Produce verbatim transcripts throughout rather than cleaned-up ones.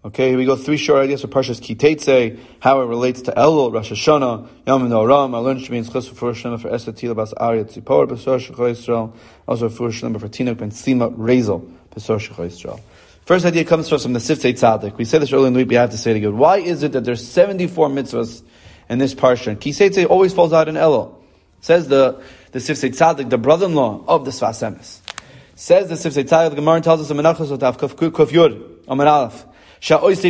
Okay, here we go. Three short ideas for Parshas Ki Teitzei, how it relates to Elul, Rosh Hashanah, Yom Noram. I learned Shemini Chus for Shema for Esther Tila Bas Arya Tzipor B'Sor Shechol Yisrael. Also for Shema for Tinuk Ben Sima Rezel B'Sor Shechol Yisrael. First idea comes to us from the Siftei Tzaddik. We said this earlier in the week. We have to say it again. Why is it that there's seventy-four mitzvahs in this parsha? And Ki Teitzei always falls out in Elul. Says the the Siftei Tzaddik, the brother-in-law of the Sfas Emes. Says the Siftei Tzaddik. The Gemara tells us in Menachos Otav Kuf Yud Amar Aleph. Someone who is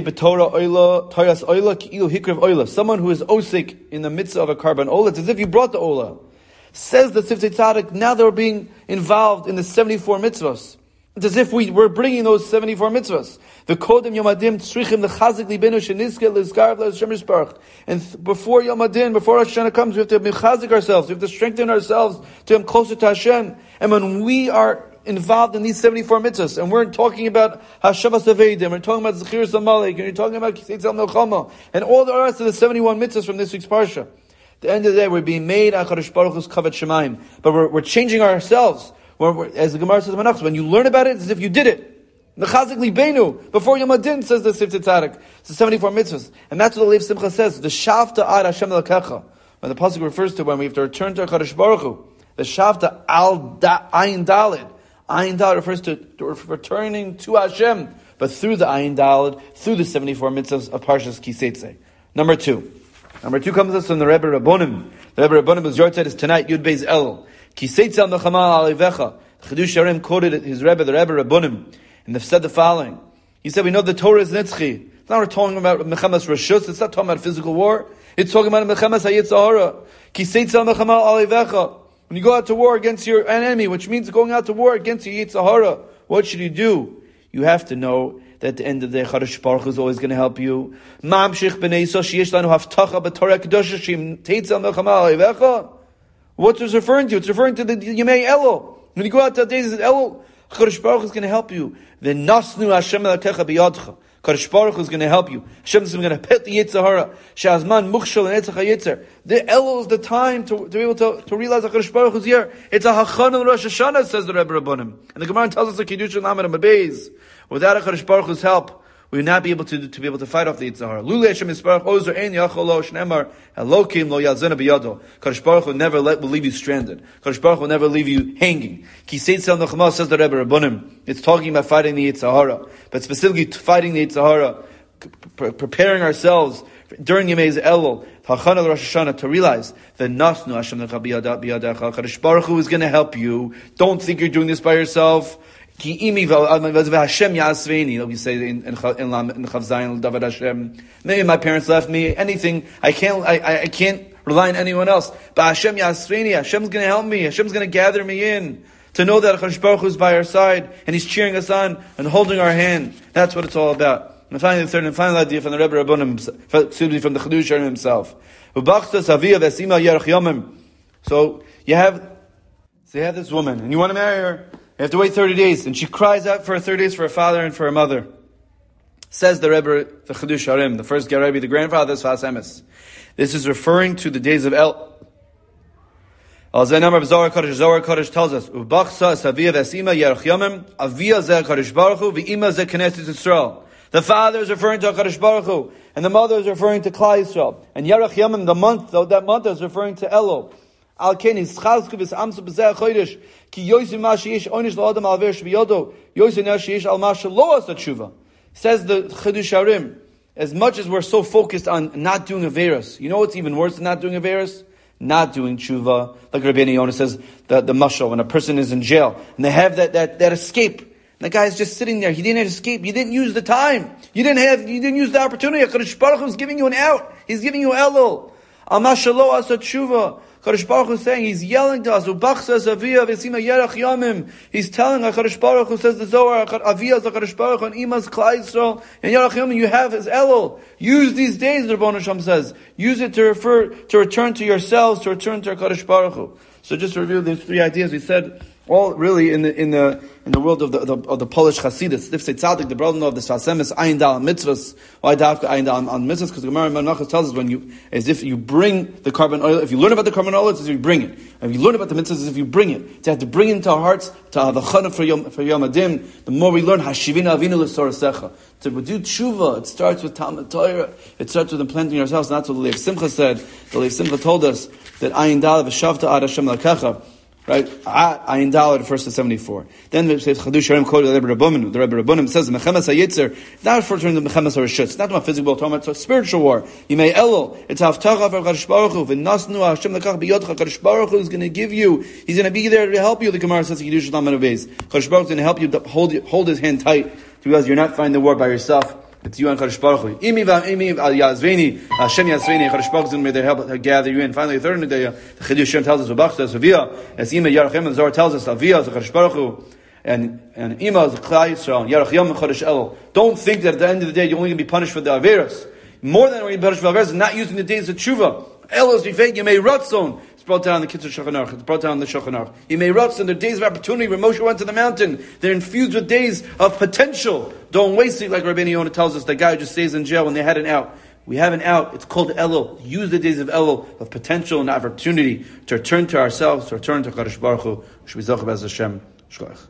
osik in the midst of a carbon ola, it's as if you brought the ola. Says the Siftei Tzaddik, now they're being involved in the seventy-four mitzvahs. It's as if we were bringing those seventy-four mitzvahs. The kodem yomadim tzrichim lechazik libenu sheniske lezgarv le'Hashem Yisparach. And before Yomadin, before Rosh Hashanah comes, we have to mechazik ourselves. We have to strengthen ourselves to come closer to Hashem. And when we are involved in these seventy-four mitzvahs, and we're talking about Hashavas Avedim, we're talking about Zechiras Amalek, and you're talking about Kiseitz Al Melchama, and all the rest of the seventy-one mitzvahs from this week's parsha. At the end of the day, we're being made HaKadosh Baruch Hu's Kavat Shemaim, but we're, we're changing ourselves. We're, we're, as the Gemara says in Menachos, when you learn about it, it's as if you did it. Nechazik libenu, before Yom Adin, says the Siftei Tzaddik. It's the seventy-four mitzvahs, and that's what the Lev Simcha says. The Shavta Ad Hashem Elokecha, when the pasuk refers to when we have to return to HaKadosh Baruch Hu. The Shavta Al Ayin Dalid. Ayin Daled refers to, to returning to Hashem, but through the Ayin Daled, through the seventy-four mitzvahs of Parshas Ki Teitzei. Number two. Number two comes us from the Rebbe Rabbonim. The Rebbe Rabbonim was your is tonight, Yud Beis Elul. Ki Teitzei al Mechama Alevecha. Chedush Harim quoted his Rebbe, the Rebbe Rabbonim, and they've said the following. He said, we know the Torah is Nitzchi. It's not talking about Mechamas Rashus, it's not talking about physical war. It's talking about Mechamas Hayitzahara. Ki Teitzei al Mechama Alevecha. When you go out to war against your enemy, which means going out to war against your Yitzhahara, what should you do? You have to know that at the end of the day, Chadash Baruch Hu is always going to help you. What's this referring to? It's referring to the Yemei Elul. When you go out to the days of Elul, Chadash Baruch Hu is going to help you. The Nasnu Hashem Elokecha biyadcha. Kadosh Baruch Hu is going to help you. Hashem is going to pet the Yitzhahara. Shazman Mukhshal and Etzach HaYitzer. The Elul is the time to, to be able to, to realize that Kadosh Baruch Hu is here. It's a Hachan Rosh Hashanah, says the Rebbe Rabbonim. And the Gemara tells us that Kiddush Lamed and Beis. Without a Kadosh Baruch Hu's help, we will not be able to, to be able to fight off the Yitzhahara. Lulei Hashem Yisparach Ozer Ein Yacholo Shnemar Elokim Lo Yazena Biyado. Kadosh Baruch Hu never let, will leave you stranded. Kadosh Baruch Hu will never leave you hanging. Ki Seitzel Nechama, says the Rebbe Rabbonim. It's talking about fighting the Yitzhahara, but specifically fighting the Yitzhahara, pre- preparing ourselves during Yemei Elul, Hachana Rosh Hashanah, to realize that Nasnu Hashem Lecha Biyadacha. Kadosh Baruch Hu is going to help you. Don't think you're doing this by yourself. Ki imi Hashem Yasveini, like we say in in in Chav Zayin David Hashem. Maybe my parents left me. Anything I can't I I can't rely on anyone else. But Hashem Yasveini, Hashem's going to help me. Hashem's going to gather me in to know that Hakadosh Baruch Hu is by our side and He's cheering us on and holding our hand. That's what it's all about. And finally, the third and final idea from the Rebbe Rabbonim, excuse me, from the Chedush Harim himself. So you have, so you have this woman and you want to marry her. You have to wait thirty days, and she cries out for thirty days for her father and for her mother. Says the Rebbe, the Chedush Harim, the first Rebbe, the grandfather of Sfas Emes. This is referring to the days of El. Al Zainamar Zohar Kodesh, Zohar Kodesh tells us, Ubachsa Saviya Vesima Yerach Yomim, Avia Zeh Kadosh Baruch Hu, V'ima Zeh Knesset Yisrael. The father is referring to HaKadosh Baruch Hu, and the mother is referring to Klal Yisrael. And Yerach Yomim, the month, though that month is referring to Elul. Al Keni Schazku V'Samsu B'Zeh HaChodesh, Ki Yosim Ma Sheyesh Onish L'Adam Al Ver Shviyodo, Yosim Na Sheyesh Al Ma Shelo Asa Tshuva. Says the Chedush Harim, as much as we're so focused on not doing Averos, you know what's even worse than not doing Averos? Not doing tshuva. Like Rabbeinu Yonah says, the, the mashal, when a person is in jail, and they have that, that, that escape. And the guy is just sitting there. He didn't escape. You didn't use the time. You didn't have, you didn't use the opportunity. HaKadosh Baruch Hu is giving you an out. He's giving you Elul. Al mashalo asa tshuva. HaKadosh Baruch Hu is saying, He's yelling to us, Ubachsa Zaviyah V'Sima Yerach Yomim. He's telling HaKadosh Baruch Hu, says the Zohar, Aviyah HaKadosh Baruch Hu, and Imas Klal Yisrael, and Yerach Yomim, you have His Elul. Use these days, the Rebbeinu Shem says. Use it to refer, to return to yourselves, to return to HaKadosh Baruch Hu. So just to review these three ideas, we said, all really in the in the in the world of the, the of the Polish Hasidus. If say tzaddik, the brother of the Svasemis, ayin dal mitzvahs. Why dafka ayin dal on mitzvahs? Because the Gemara Menachos tells us when you, as if you bring the carbon oil. If you learn about the carbon oil, it's as if you bring it. If you learn about the mitzvahs, it's as if you bring it. To have to bring it into our hearts to have a chana for yom for Yom Adim. The more we learn hashivina avinu l'sorasecha. To do tshuva, it starts with Talmud Torah. It starts with implanting ourselves. And that's what the Lev Simcha said. The Lev Simcha told us that ayin dal v'shavta ad Hashem l'kecha. Right? Ayin Daled, first to seventy-four. Then it says, Chadush Harim quoted the Rebbe Rabbanim. The Rebbe Rabbanim says, Mechemes HaYitzer, it's not referring to Mechemes HaRashutz. It's not about physical war, it's a spiritual war. Yimei Elul, it's Haftacha for Kadosh Baruch Hu, V'nasnu Hashem Lekach B'yotcha, Kadosh Baruch Hu is going to give you, he's going to be there to help you, the Gemara says, Kiddush Lamed Beis. Kadosh Baruch Hu is going to help you to hold, hold his hand tight, because you're not fighting the war by yourself. It's you and Kadosh Baruch Hu. Imi v'imi al Yazveni, Hashem Yazveni, Kadosh Baruch Hu is going to help gather you in. Finally, the third day, the Chiddush tells us, V'bachta, Savia, as Ima Yarachem, the Zohar tells us, Avia is Kadosh Baruch Hu, and and Ima is Klal Yisrael, Yarach Yom Chodesh Elul. Don't think that at the end of the day you're only going to be punished for the Averos. More than only punished for the Averos is not using the days of Tshuva. Elul is Rifei Yemei Ratzon. It's brought down in the Kitzur Shulchan Aruch. It's brought down in the Shulchan Aruch. Yemei Ratzon, they're days of opportunity where Moshe went to the mountain. They're infused with days of potential. Don't waste it like Rabbeinu Yonah tells us. The guy who just stays in jail when they had an out. We have an out. It's called Elul. Use the days of Elul, of potential and opportunity to return to ourselves, to return to Kadosh Baruch Hu. Shvizach Bez Hashem. Shkoach.